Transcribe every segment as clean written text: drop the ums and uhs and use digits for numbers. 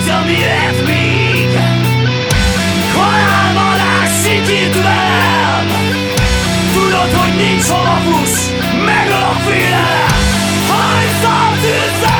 tudja, mi lett még. Halálvadás sikít velem. Tudod, hogy nincs hova fuss, megöl a félelem. Hajsz a tűzzel!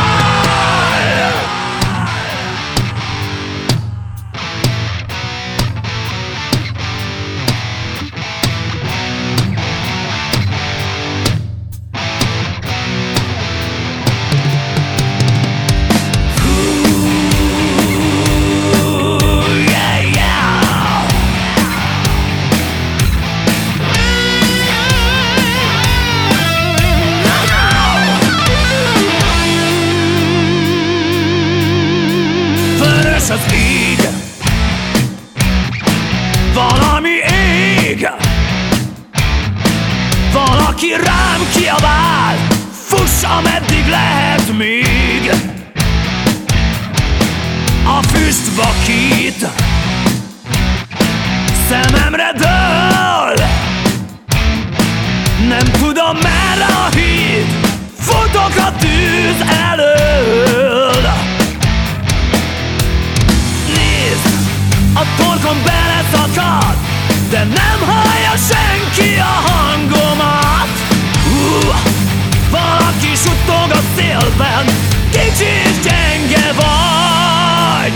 Az ég, valami ég, valaki rám kiabál, fuss, ameddig lehet még. A füst vakít, szememre dől, nem tudom merre a híd, futok a tűz elől. A torkom beleszakad, de nem hallja senki a hangomat. Valaki suttog a szélben, kicsi és gyenge vagy.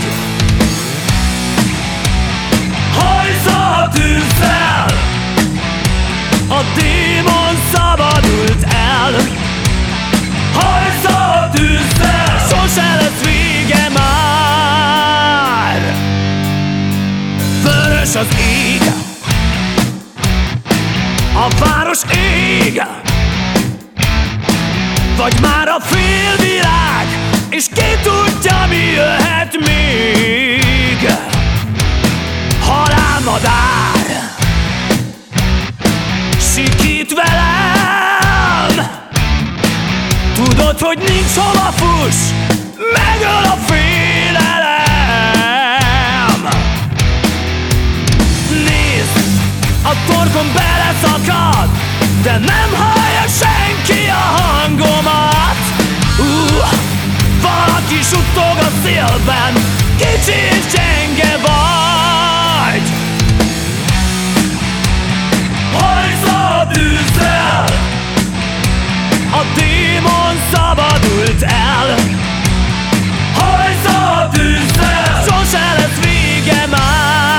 Hajsz a tűzzel, a démon szabadult el. Hajsz a tűzzel, sose lesz vége már. Vörös az ég, a város ég, vagy már a félvilág, és ki tudja, mi jöhet még. Halálmadár sikít velem. Tudod, hogy nincs hova fuss, megöl a félelem. A torkom beleszakad, de nem hallja senki a hangomat. Valaki suttog a szélben, kicsi és gyenge vagy. Hajsz a tűzzel, a démon szabadult el. Hajsz a tűzzel, sose lesz vége már.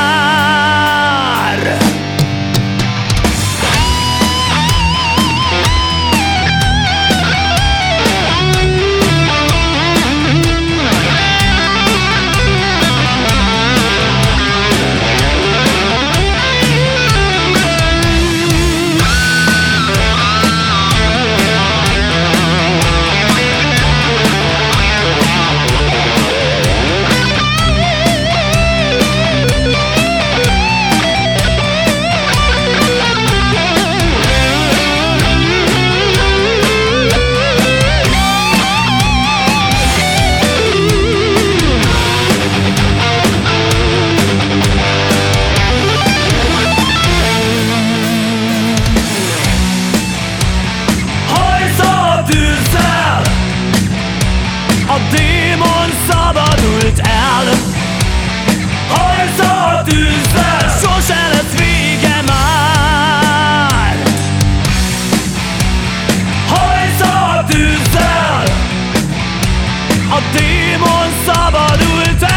A démon szabadult el. Hajsz a tűzzel, sose lesz vége már. Hajsz a tűzzel, a démon szabadult el.